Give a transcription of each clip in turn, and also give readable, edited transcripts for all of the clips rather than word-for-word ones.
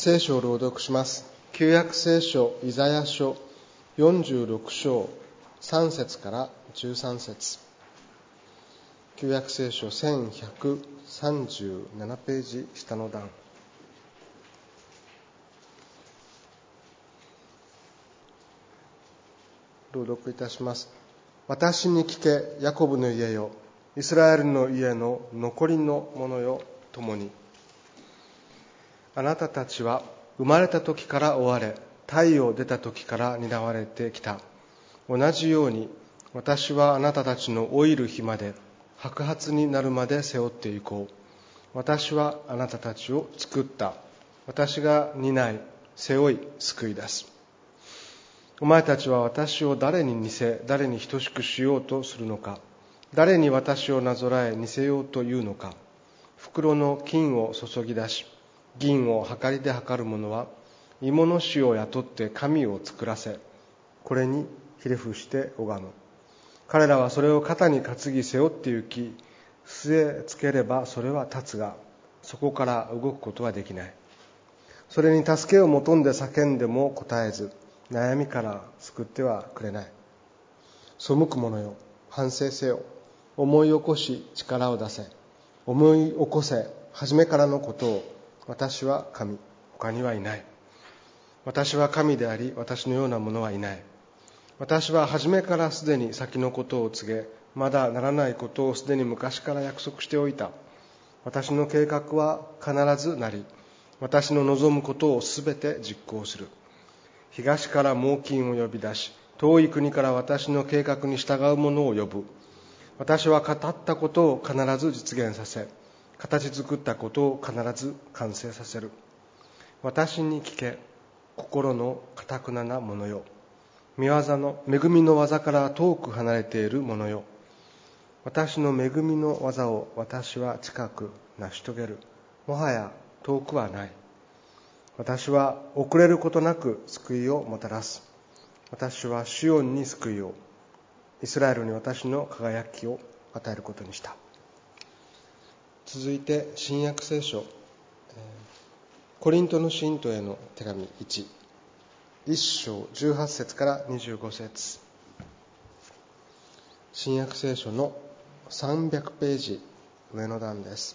聖書を朗読します。旧約聖書イザヤ書46章3節から13節。旧約聖書1137ページ下の段。朗読いたします。私に聞け、ヤコブの家よ、イスラエルの家の残りの者よ、共に。あなたたちは生まれた時から追われ、太陽出た時から担われてきた。同じように私はあなたたちの老いる日まで、白髪になるまで背負っていこう。私はあなたたちを作った。私が担い、背負い、救い出す。お前たちは私を誰に似せ、誰に等しくしようとするのか。誰に私をなぞらえ似せようというのか。袋の金を注ぎ出し、銀をはかりで測る者は、芋の師を雇って紙を作らせ、これにひれ伏して拝む。彼らはそれを肩に担ぎ背負って行き、据えつければそれは立つが、そこから動くことはできない。それに助けを求んで叫んでも答えず、悩みから救ってはくれない。背く者よ、反省せよ。思い起こし力を出せ。思い起こせ、初めからのことを。私は神、他にはいない。私は神であり、私のようなものはいない。私は初めからすでに先のことを告げ、まだならないことをすでに昔から約束しておいた。私の計画は必ずなり、私の望むことをすべて実行する。東から猛禽を呼び出し、遠い国から私の計画に従う者を呼ぶ。私は語ったことを必ず実現させ、形作ったことを必ず完成させる。私に聞け、心の堅くなな者よ。御業の恵みの技から遠く離れている者よ。私の恵みの技を私は近く成し遂げる。もはや遠くはない。私は遅れることなく救いをもたらす。私はシオンに救いを、イスラエルに私の輝きを与えることにした。続いて新約聖書、コリントの信徒への手紙1章18節から25節。新約聖書の300ページ上の段です。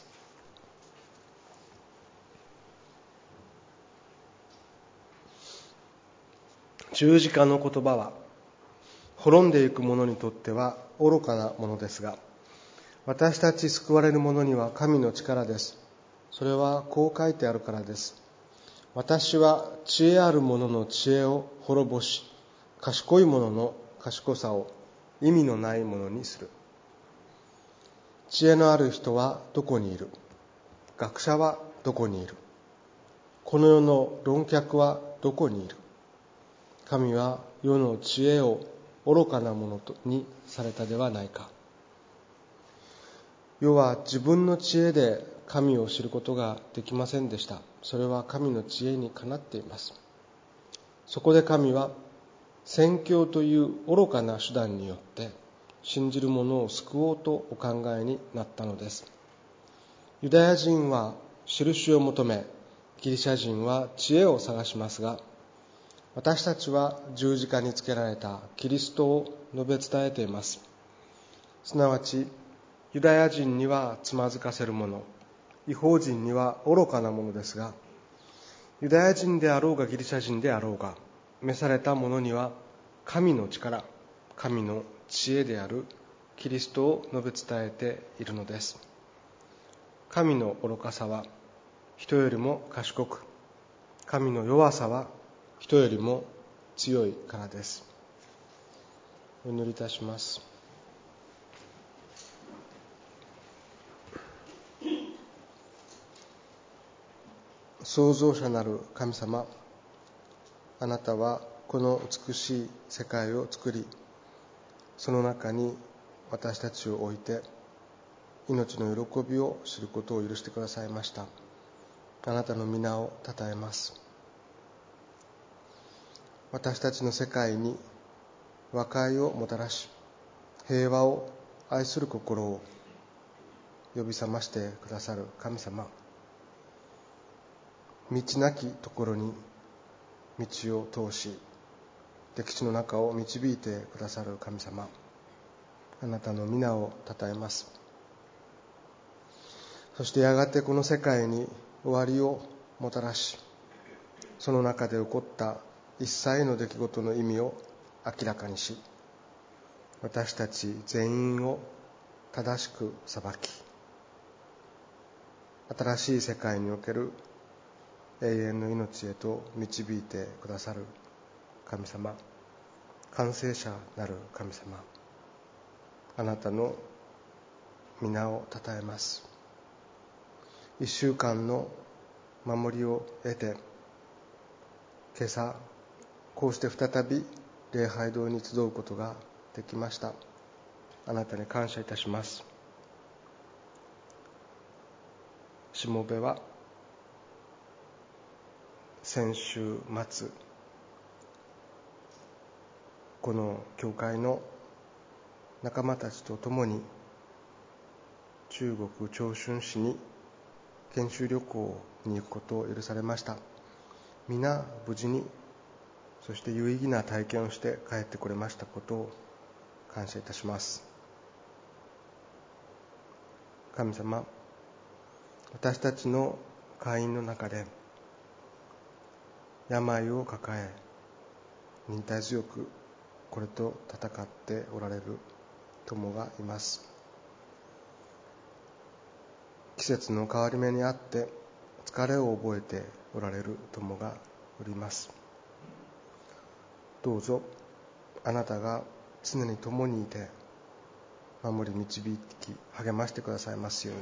十字架の言葉は滅んでいく者にとっては愚かなものですが、私たち救われる者には神の力です。それはこう書いてあるからです。私は知恵ある者の知恵を滅ぼし、賢い者の賢さを意味のないものにする。知恵のある人はどこにいる？学者はどこにいる？この世の論客はどこにいる？神は世の知恵を愚かなものにされたではないか。世は自分の知恵で神を知ることができませんでした。それは神の知恵にかなっています。そこで神は宣教という愚かな手段によって信じる者を救おうとお考えになったのです。ユダヤ人は印を求め、ギリシャ人は知恵を探しますが、私たちは十字架につけられたキリストを述べ伝えています。すなわち、ユダヤ人にはつまずかせるもの、異邦人には愚かなものですが、ユダヤ人であろうがギリシャ人であろうが、召された者には神の力、神の知恵であるキリストを述べ伝えているのです。神の愚かさは人よりも賢く、神の弱さは人よりも強いからです。お祈りいたします。創造者なる神様、あなたはこの美しい世界を作り、その中に私たちを置いて命の喜びを知ることを許してくださいました。あなたの皆を称えます。私たちの世界に和解をもたらし、平和を愛する心を呼び覚ましてくださる神様、 道なきところに道を通し、歴史の中を導いてくださる神様、あなたの皆をたたえます。そしてやがてこの世界に終わりをもたらし、その中で起こった一切の出来事の意味を明らかにし、私たち全員を正しく裁き、新しい世界における永遠の命へと導いてくださる神様、完成者なる神様、あなたの皆をたたえます。一週間の守りを得て、今朝こうして再び礼拝堂に集うことができました。あなたに感謝いたします。しもべは先週末、この教会の仲間たちと共に中国長春市に研修旅行に行くことを許されました。皆無事に、そして有意義な体験をして帰ってこれましたことを感謝いたします。神様、私たちの会員の中で病を抱え、忍耐強くこれと戦っておられる友がいます。季節の変わり目にあって疲れを覚えておられる友がおります。どうぞあなたが常に共にいて守り導き励ましてくださいますように。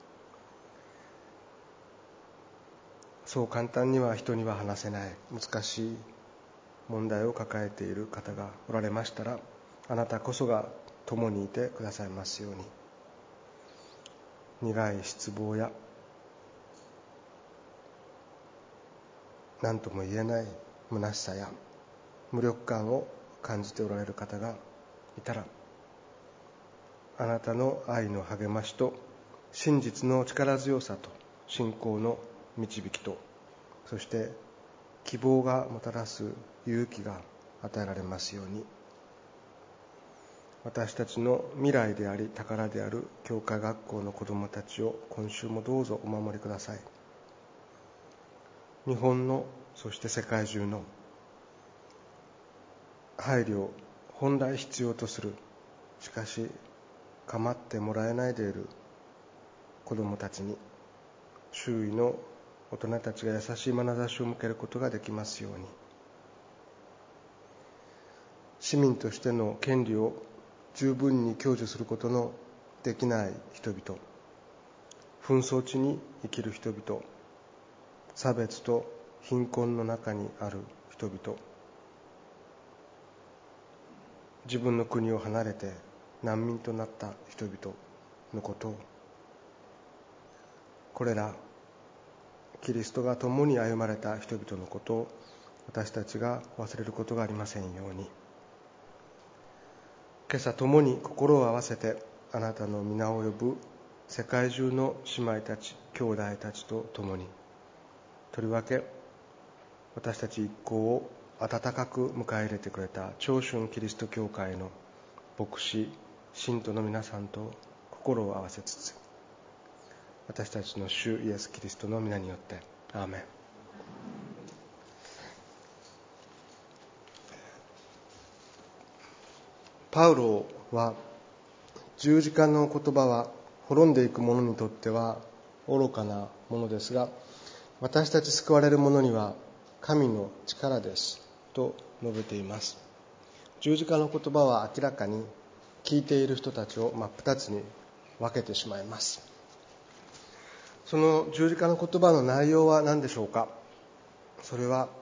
そう簡単には人には話せない難しい問題を抱えている方がおられましたら、あなたこそが共にいてくださいますように。苦い失望や何とも言えない虚しさや無力感を感じておられる方がいたら、あなたの愛の励ましと真実の力強さと信仰の導きと、そして希望がもたらす勇気が与えられますように。私たちの未来であり宝である教会学校の子どもたちを今週もどうぞお守りください。日本の、そして世界中の配慮を本来必要とする、しかし構ってもらえないでいる子どもたちに、周囲の大人たちが優しい眼差しを向けることができますように。市民としての権利を十分に享受することのできない人々、紛争地に生きる人々、差別と貧困の中にある人々、自分の国を離れて難民となった人々のことを、これらキリストが共に歩まれた人々のことを私たちが忘れることがありませんように。今朝共に心を合わせてあなたの皆を呼ぶ世界中の姉妹たち、兄弟たちと共に、とりわけ私たち一行を温かく迎え入れてくれた長春キリスト教会の牧師、信徒の皆さんと心を合わせつつ、私たちの主イエス・キリストの皆によってアーメン。パウロは、十字架の言葉は滅んでいく者にとっては愚かなものですが、私たち救われる者には神の力ですと述べています。十字架の言葉は明らかに聞いている人たちを真っ二つに分けてしまいます。その十字架の言葉の内容は何でしょうか。それは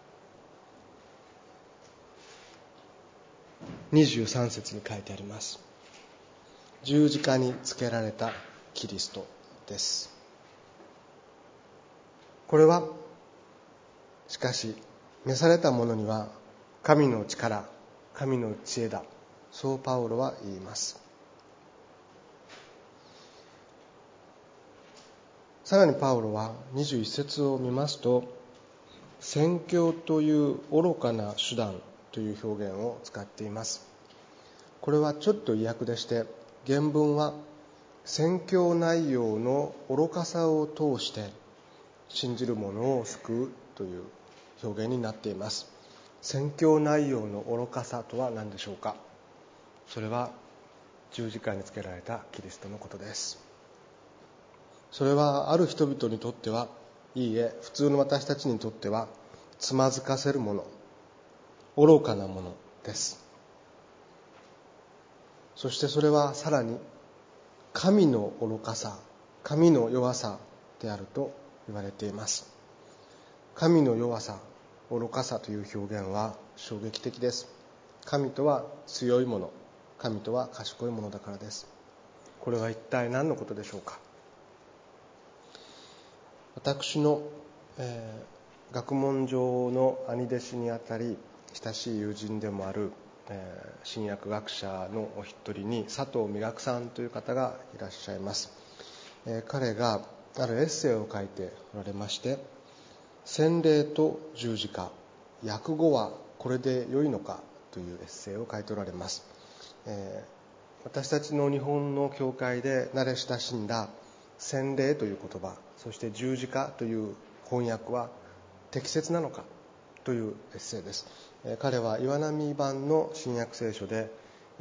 23節に書いてあります。十字架につけられたキリストです。これはしかし召された者には神の力、神の知恵だ、そうパウロは言います。 さらにパウロは21節を見ますと、宣教という愚かな手段という表現を使っています。これはちょっと意訳でして、原文は宣教内容の愚かさを通して信じる者を救うという表現になっています。宣教内容の愚かさとは何でしょうか。それは十字架につけられたキリストのことです。それはある人々にとっては、いいえ、普通の私たちにとってはつまずかせるもの、愚かなものです。そしてそれはさらに神の愚かさ、神の弱さであると言われています。神の弱さ、愚かさという表現は衝撃的です。神とは強いもの、神とは賢いものだからです。これは一体何のことでしょうか。私の、学問上の兄弟子にあたり親しい友人でもある、新約学者のお一人に佐藤美楽さんという方がいらっしゃいます。彼があるエッセイを書いておられまして、洗礼と十字架、訳語はこれで良いのかというエッセイを書いておられます。私たちの日本の教会で慣れ親しんだ洗礼という言葉、そして十字架という翻訳は適切なのかというエッセイです。彼は岩波版の新約聖書で、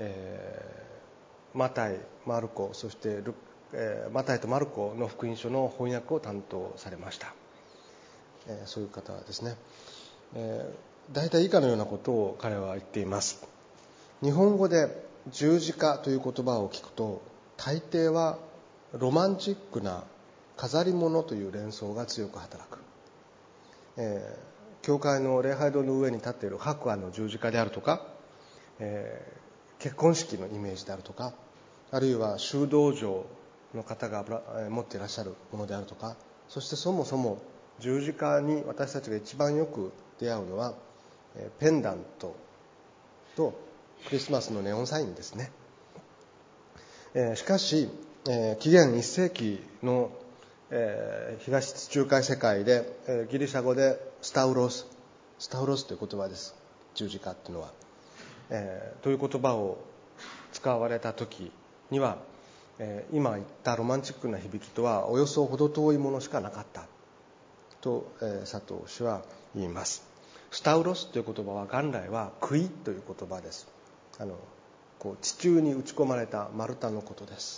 マタイ、マルコ、そしてマタイとマルコの福音書の翻訳を担当されました。そういう方はですね、大体以下のようなことを彼は言っています。日本語で十字架という言葉を聞くと、大抵はロマンチックな飾り物という連想が強く働く。教会の礼拝堂の上に立っている白亜の十字架であるとか、結婚式のイメージであるとか、あるいは修道場の方が持っていらっしゃるものであるとか、そしてそもそも十字架に私たちが一番よく出会うのはペンダントとクリスマスのネオンサインですね。しかし紀元1世紀の東地中海世界でギリシャ語でスタウロスという言葉です。十字架っていうのは、という言葉を使われた時には、今言ったロマンチックな響きとはおよそ程遠いものしかなかったと、佐藤氏は言います。スタウロスという言葉は元来は杭という言葉です。地中に打ち込まれた丸太のことです。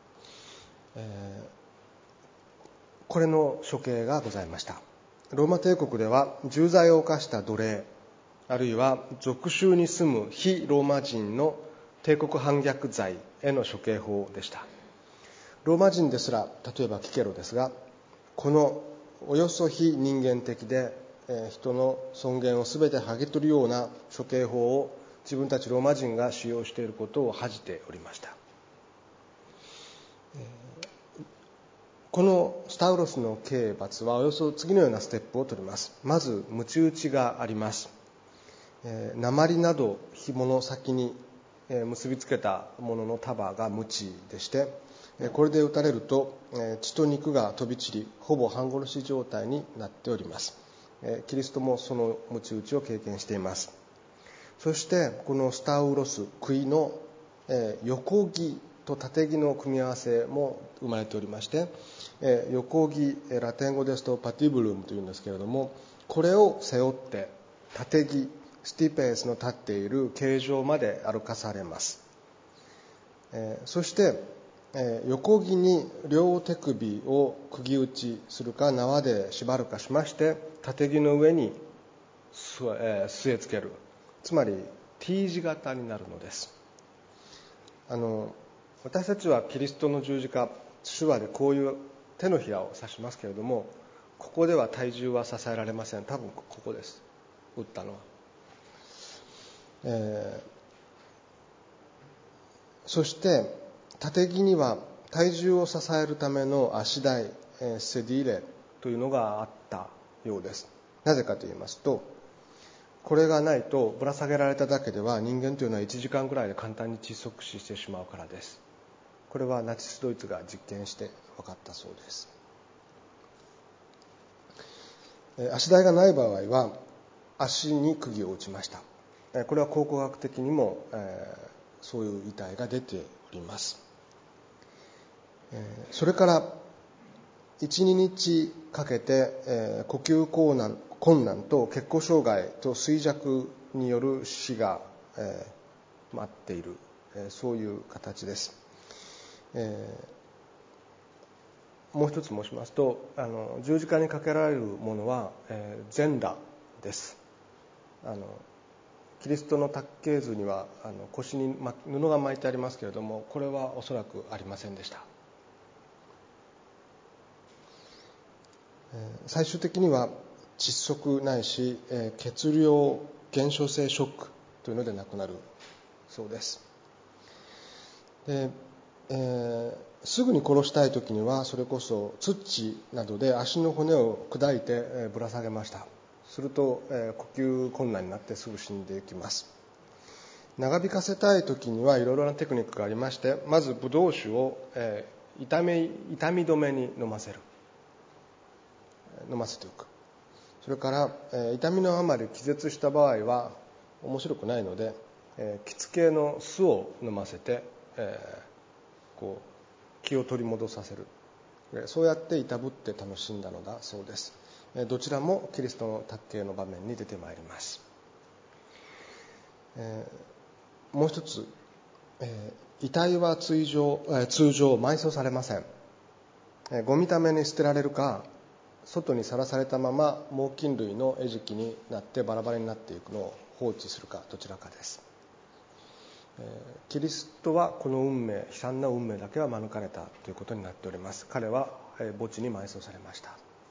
これの処刑がございました。ローマ帝国では重罪を犯した奴隷、あるいは属州に住む非ローマ人の帝国反逆罪への処刑法でした。ローマ人ですら、例えばキケロですが、このおよそ非人間的で人の尊厳を全て剥ぎ取るような処刑法を自分たちローマ人が使用していることを恥じておりました。このスタウロスの刑罰はおよそ次のようなステップを取ります。まず鞭打ちがあります。鉛など紐の先に結びつけたものの束が鞭でして、これで打たれると血と肉が飛び散り、ほぼ半殺し状態になっております。キリストもその鞭打ちを経験しています。そしてこのスタウロス、杭の横木と縦木の組み合わせも生まれておりまして、横木、ラテン語ですとパティブルムというんですけれども、これを背負って縦木、スティペースの立っている形状まで歩かされます。そして横木に両手首を釘打ちするか縄で縛るかしまして、縦木の上に据え付ける、つまり T 字型になるのです。私たちはキリストの十字架、手話でこういう手のひらを指しますけれども、ここでは体重は支えられません。多分ここです、打ったのは。そして縦木には体重を支えるための足台、セディレというのがあったようです。なぜかと言いますと、これがないとぶら下げられただけでは人間というのは1時間ぐらいで簡単に窒息死してしまうからです。これはナチスドイツが実験して分かったそうです。 足台がない場合は足に釘を打ちました。これは考古学的にもそういう遺体が出ております。それから1、2日かけて呼吸困難と血行障害と衰弱による死が待っている、そういう形です。もう一つ申しますと、十字架にかけられるものは全裸です。キリストの卓形図には腰に布が巻いてありますけれども、これはおそらくありませんでした。最終的には窒息ないし血量減少性ショックというので亡くなるそうです。すぐに殺したい時にはそれこそ土などで足の骨を砕いてぶら下げました。すると呼吸困難になってすぐ死んでいきます。長引かせたい時にはいろいろなテクニックがありまして、まずブドウ酒を痛み止めに飲ませておく。それから痛みのあまり気絶した場合は面白くないので気系の酢を飲ませて気を取り戻させる。そうやっていたぶって楽しんだのだそうです。どちらもキリストの卓形の場面に出てまいります。もう一つ、遺体は通常埋葬されません。ゴミために捨てられるか、外にさらされたまま猛禽類の餌食になってバラバラになっていくのを放置するか、どちらかです。キリストはこの悲惨な運命だけは免れたということになっております。彼は墓地に埋葬されました。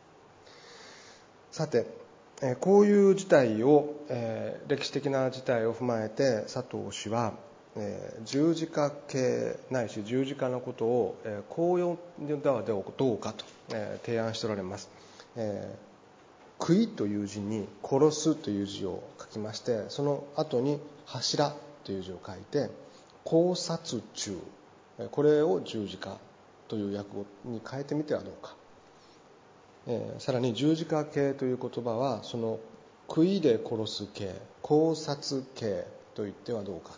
さて、こういう事態を、歴史的な事態を踏まえて佐藤氏は、十字架形ないし十字架のことをこう呼んではどうかと、提案しておられます。悔いという字に殺すという字を書きまして、その後に柱という字を書いて考察中、これを十字架という訳に変えてみてはどうか。さらに十字架形という言葉はその悔いで殺す形、考察形と言ってはどうか。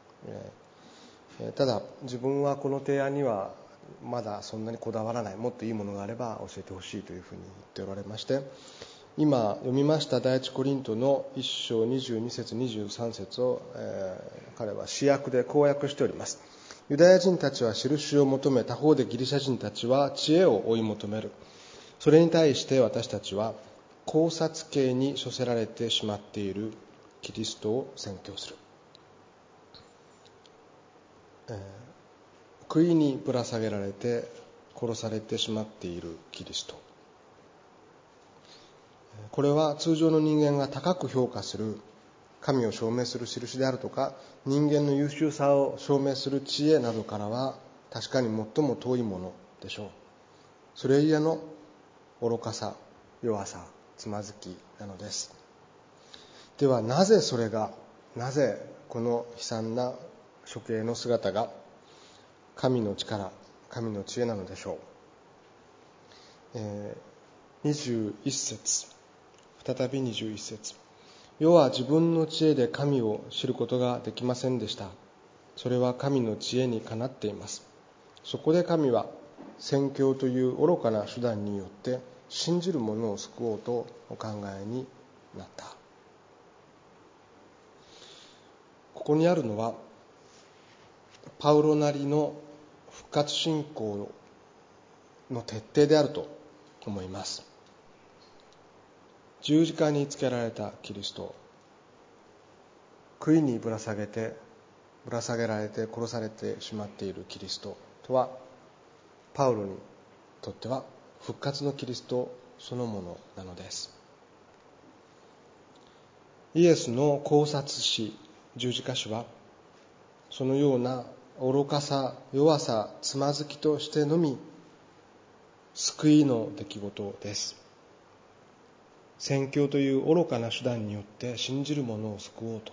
ただ自分はこの提案にはまだそんなにこだわらない、もっといいものがあれば教えてほしいというふうに言っておられまして、今読みました第一コリントの1章22節23節を、彼は詩訳でこう訳しております。ユダヤ人たちは印を求め、他方でギリシャ人たちは知恵を追い求める。それに対して私たちは考察形に処せられてしまっているキリストを宣教する。杭にぶら下げられて殺されてしまっているキリスト、これは通常の人間が高く評価する神を証明する印であるとか、人間の優秀さを証明する知恵などからは確かに最も遠いものでしょう。それゆえの愚かさ、弱さ、つまずきなのです。ではなぜこの悲惨な処刑の姿が神の力、神の知恵なのでしょう。21節、再び21節。世は自分の知恵で神を知ることができませんでした。それは神の知恵にかなっています。そこで神は宣教という愚かな手段によって信じる者を救おうとお考えになった。ここにあるのはパウロなりの復活信仰の徹底であると思います。十字架につけられたキリスト、杭にぶら下げられて殺されてしまっているキリストとは、パウロにとっては復活のキリストそのものなのです。イエスの考察死、十字架死はそのような愚かさ、弱さ、つまずきとしてのみ救いの出来事です。宣教という愚かな手段によって信じる者を救おうと、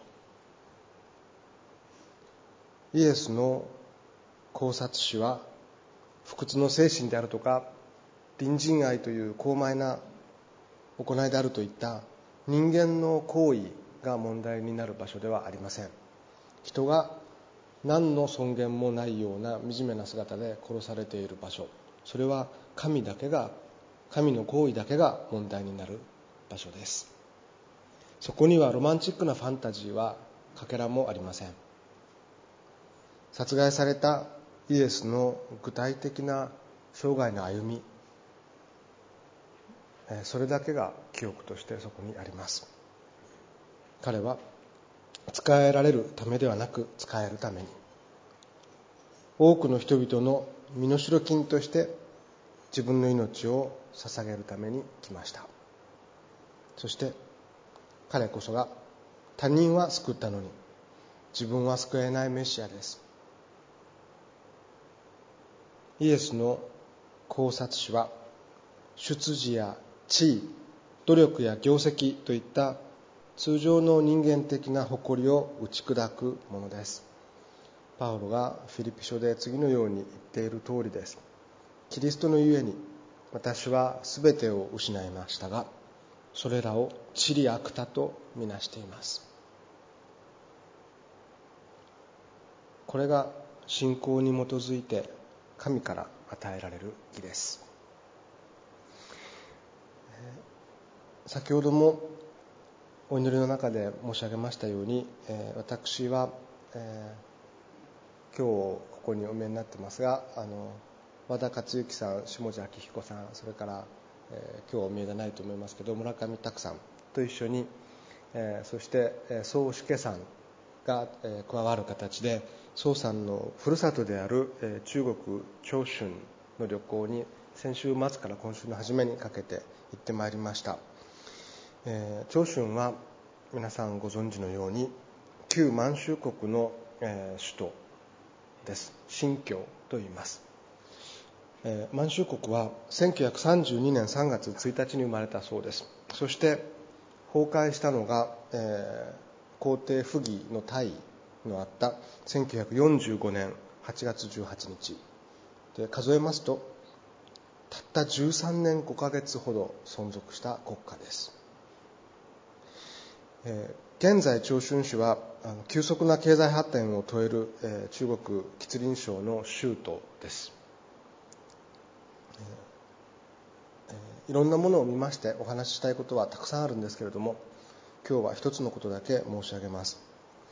イエスの考察死は不屈の精神であるとか隣人愛という高邁な行いであるといった人間の行為が問題になる場所ではありません。人が何の尊厳もないような惨めな姿で殺されている場所、それは神の行為だけが問題になる場所です。そこにはロマンチックなファンタジーはかけらもありません。殺害されたイエスの具体的な生涯の歩み、それだけが記憶としてそこにあります。彼は仕えられるためではなく仕えるために、多くの人々の身代金として自分の命を捧げるために来ました。そして彼こそが他人は救ったのに自分は救えないメシアです。イエスの考察史は出自や地位、努力や業績といった通常の人間的な誇りを打ち砕くものです。パウロがフィリピ書で次のように言っている通りです。キリストのゆえに私はすべてを失いましたが、それらを塵悪多とみなしています。これが信仰に基づいて神から与えられる義です。先ほどもお祈りの中で申し上げましたように、私は、今日ここにお見えになってますが、和田克幸さん、下地明彦さん、それから、今日お見えでないと思いますけど村上拓さんと一緒に、そして宗介さんが、加わる形で宗さんのふるさとである、中国長春の旅行に先週末から今週の初めにかけて行ってまいりました。長春は皆さんご存知のように旧満州国の、首都です。新疆と言います。満州国は1932年3月1日に生まれたそうです。そして崩壊したのが、皇帝溥儀の退位のあった1945年8月18日で、数えますとたった13年5ヶ月ほど存続した国家です。現在長春市は急速な経済発展を遂げる、中国吉林省の州都です。いろんなものを見ましてお話ししたいことはたくさんあるんですけれども、今日は一つのことだけ申し上げます。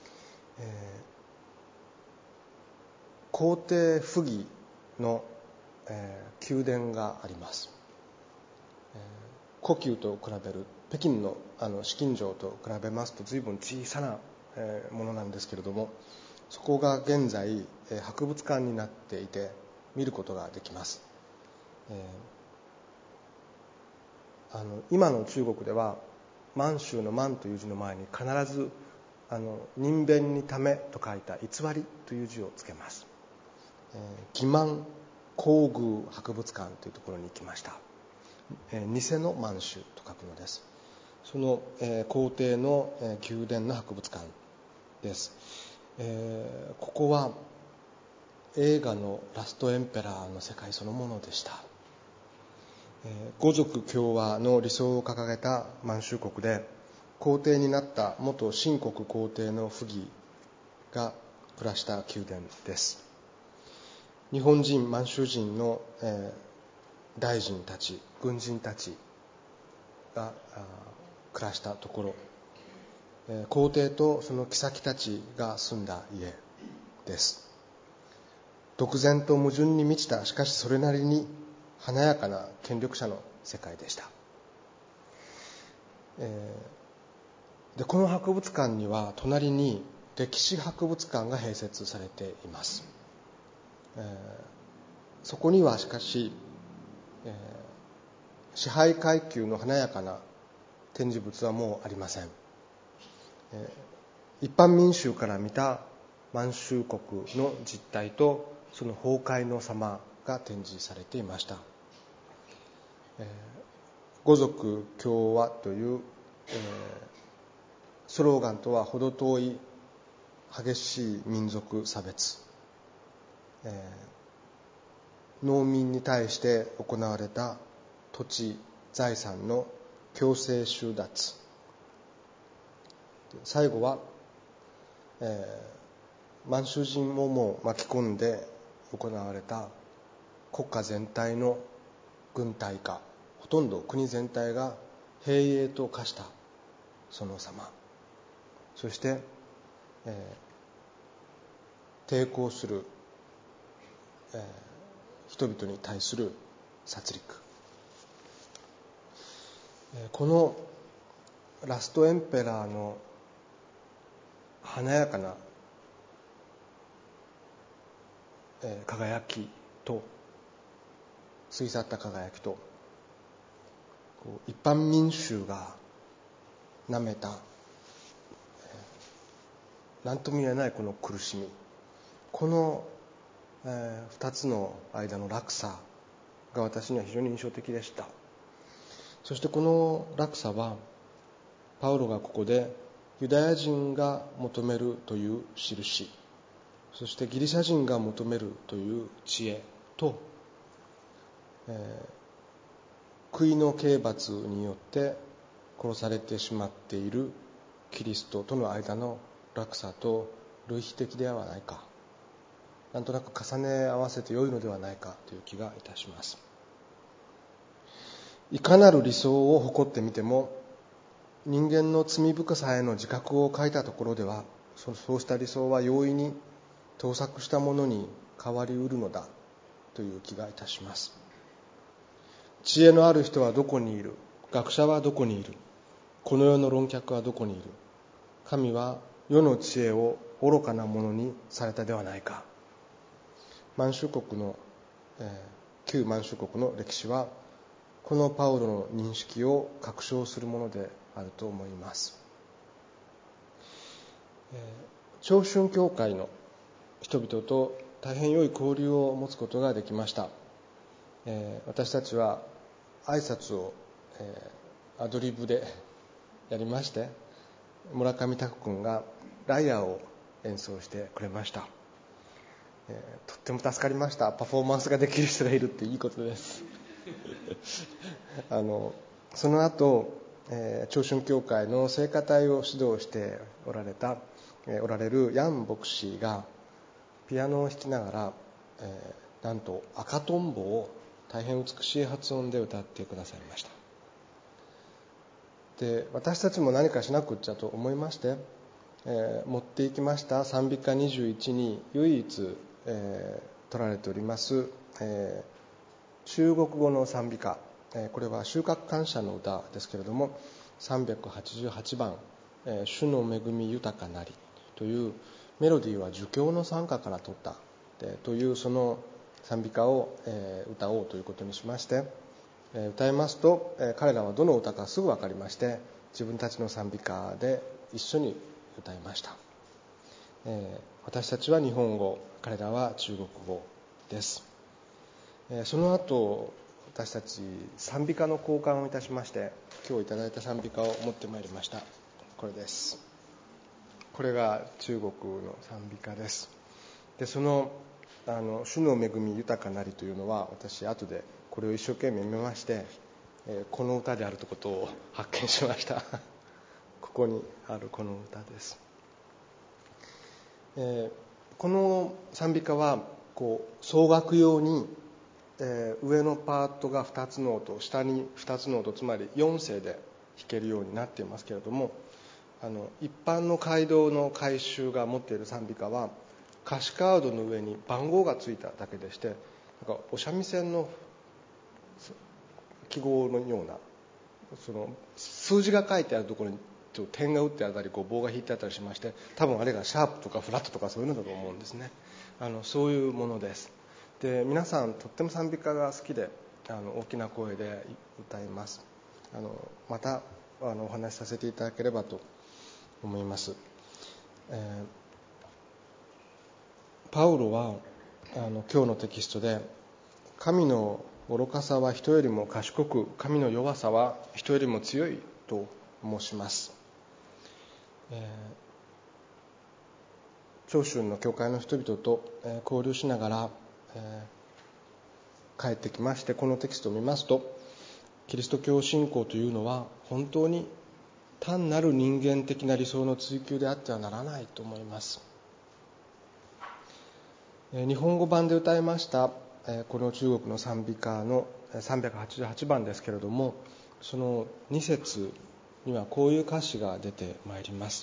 皇帝溥儀の、宮殿があります。故宮と比べる北京の紫禁城と比べますと随分小さなものなんですけれども、そこが現在博物館になっていて見ることができます。今の中国では満州の満という字の前に必ず人弁にためと書いた偽りという字をつけます。欺瞞皇宮博物館というところに行きました。偽の満州と書くのです。その、皇帝の、宮殿の博物館です。ここは映画のラストエンペラーの世界そのものでした。五族共和の理想を掲げた満州国で、皇帝になった元清国皇帝の溥儀が暮らした宮殿です。日本人満州人の、大臣たち、軍人たちが暮らしたところ、皇帝とその妃たちが住んだ家です。独善と矛盾に満ちた、しかしそれなりに華やかな権力者の世界でした。でこの博物館には隣に歴史博物館が併設されています。そこにはしかし、支配階級の華やかな展示物はもうありません。一般民衆から見た満州国の実態とその崩壊の様が展示されていました。五族共和という、スローガンとは程遠い激しい民族差別、農民に対して行われた土地財産の強制収奪、最後は、満州人をも巻き込んで行われた国家全体の軍隊化、ほとんど国全体が兵営と化したその様、そして、抵抗する、人々に対する殺戮、このラストエンペラーの華やかな、輝きと過ぎ去った輝きと、一般民衆がなめた、何とも言えないこの苦しみ、この、二つの間の落差が私には非常に印象的でした。そしてこの落差は、パウロがここでユダヤ人が求めるという印、そしてギリシャ人が求めるという知恵と、悔いの刑罰によって殺されてしまっているキリストとの間の落差と類比的ではないか、なんとなく重ね合わせて良いのではないかという気がいたします。いかなる理想を誇ってみても、人間の罪深さへの自覚を欠いたところでは、そうした理想は容易に盗作したものに変わりうるのだという気がいたします。知恵のある人はどこにいる？学者はどこにいる？この世の論客はどこにいる？神は世の知恵を愚かなものにされたではないか。満州国の、旧満州国の歴史はこのパウロの認識を確証するものであると思います。長春教会の人々と大変良い交流を持つことができました。私たちは挨拶を、アドリブでやりまして、村上拓君がライアーを演奏してくれました。とっても助かりました。パフォーマンスができる人がいるっていいことですその後、長春教会の聖歌隊を指導しておられるヤン牧師がピアノを弾きながら、なんと赤とんぼを大変美しい発音で歌ってくださいました。で、私たちも何かしなくっちゃと思いまして、持っていきました賛美歌21に唯一、取られております、中国語の賛美歌、これは収穫感謝の歌ですけれども、388番、主の恵み豊かなりというメロディーは儒教の賛歌から取ったというその賛美歌を、歌おうということにしまして、歌いますと、彼らはどの歌かすぐ分かりまして、自分たちの賛美歌で一緒に歌いました。私たちは日本語、彼らは中国語です。その後、私たち賛美歌の交換をいたしまして、今日いただいた賛美歌を持ってまいりました。これです。これが中国の賛美歌です。で、その主の恵み豊かなりというのは、私後でこれを一生懸命見まして、この歌であるということを発見しましたここにあるこの歌です。この賛美歌は奏楽用に、上のパートが2つの音、下に2つの音、つまり4声で弾けるようになっていますけれども、一般の街道の改宗が持っている賛美歌は歌詞カードの上に番号がついただけでして、なんかお三味線の記号のような、その数字が書いてあるところに点が打ってあったり棒が引いてあったりしまして、多分あれがシャープとかフラットとかそういうのだと思うんですね。そういうものです。で、皆さんとっても賛美歌が好きで大きな声で歌います。またお話しさせていただければと思います。パウロは今日のテキストで、神の愚かさは人よりも賢く、神の弱さは人よりも強いと申します。長春の教会の人々と交流しながら帰ってきまして、このテキストを見ますと、 キリスト教信仰というのは本当に単なる人間的な理想の追求であってはならないと思います。日本語版で歌いましたこの中国の賛美歌の388番ですけれども、その2節にはこういう歌詞が出てまいります。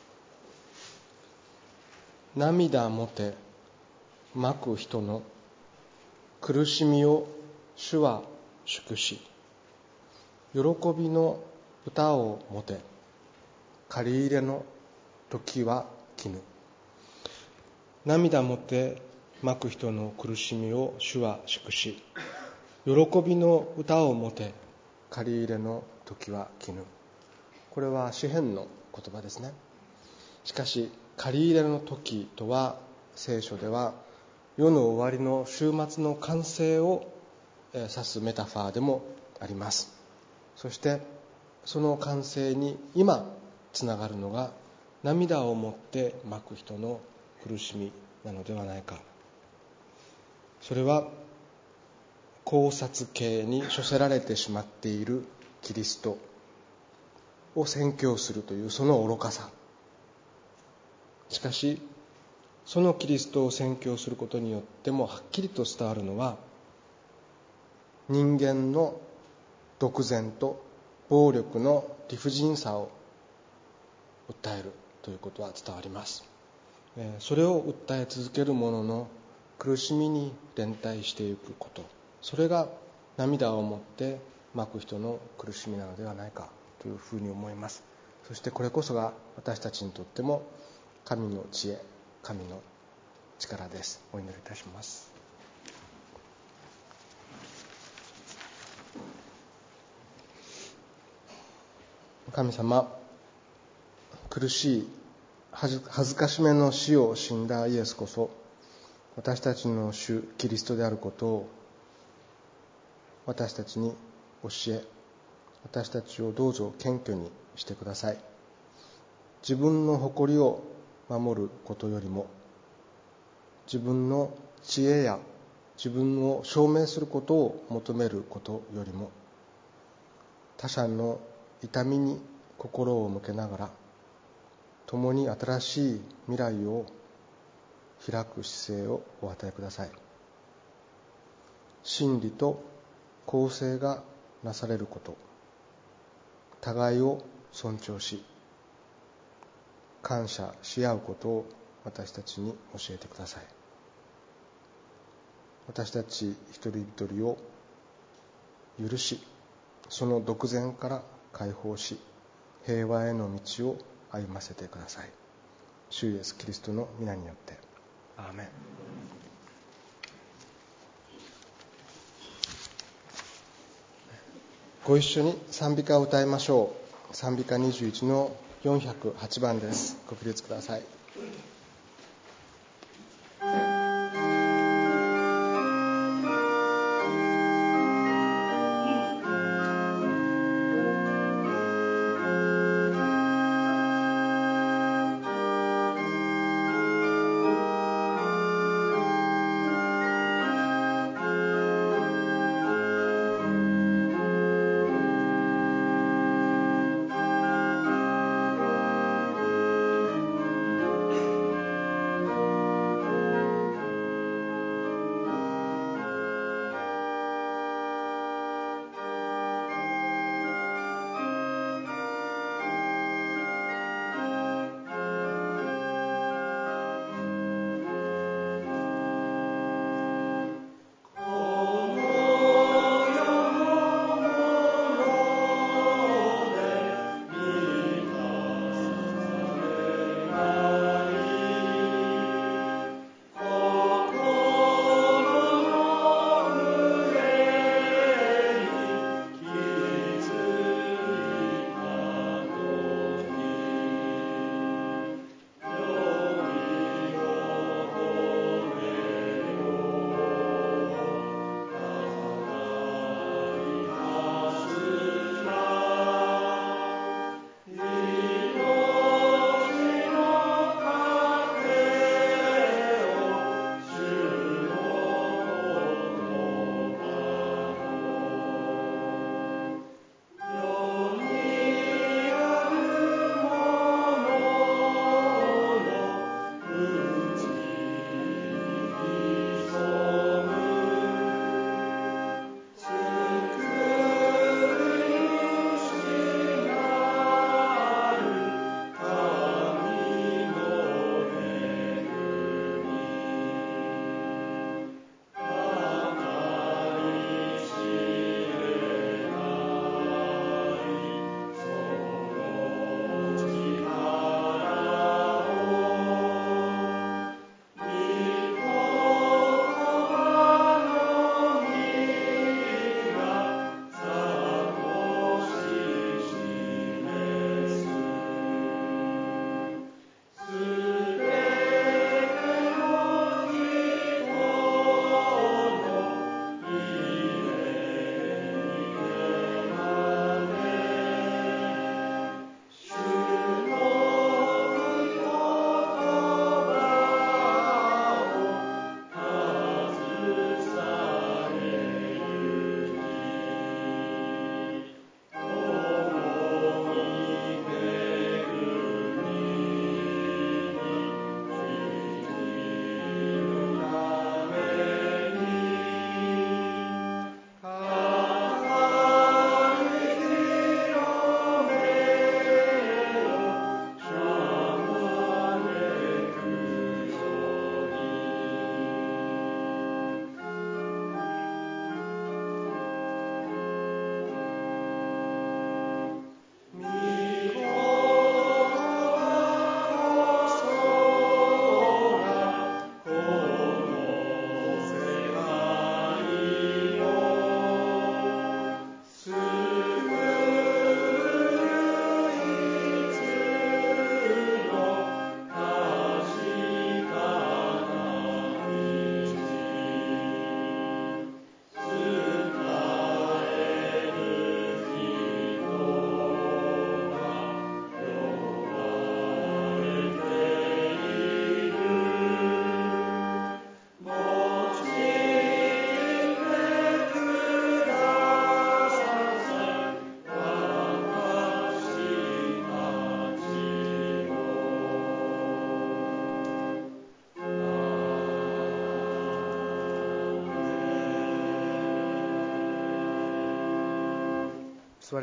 涙もてまく人の苦しみを主は祝し、喜びの歌をもて借り入れの時は来ぬ。涙もてまく人の苦しみを主は祝し、喜びの歌をもて借り入れの時は来ぬ。これは詩編の言葉ですね。しかし借り入れの時とは聖書では世の終わりの終末の完成を指すメタファーでもあります。そしてその完成に今つながるのが涙をもってまく人の苦しみなのではないか。それは考察刑に処せられてしまっているキリストを宣教するというその愚かさ。しかしそのキリストを宣教することによってもはっきりと伝わるのは、人間の独善と暴力の理不尽さを訴えるということは伝わります。それを訴え続ける者の苦しみに連帯していくこと、それが涙をもってまく人の苦しみなのではないかというふうに思います。そしてこれこそが私たちにとっても神の知恵、神の力です。お祈りいたします。神様、苦しい恥ずかしめの死を死んだイエスこそ私たちの主キリストであることを私たちに教え、私たちをどうぞ謙虚にしてください。自分の誇りを守ることよりも、自分の知恵や自分を証明することを求めることよりも、他者の痛みに心を向けながら共に新しい未来を開く姿勢をお与えください。真理と公正がなされること、互いを尊重し感謝し合うことを私たちに教えてください。私たち一人一人を許し、その独善から解放し、平和への道を歩ませてください。主イエスキリストの皆によってアーメン。ご一緒に賛美歌を歌いましょう。賛美歌21の408番です。ご起立ください。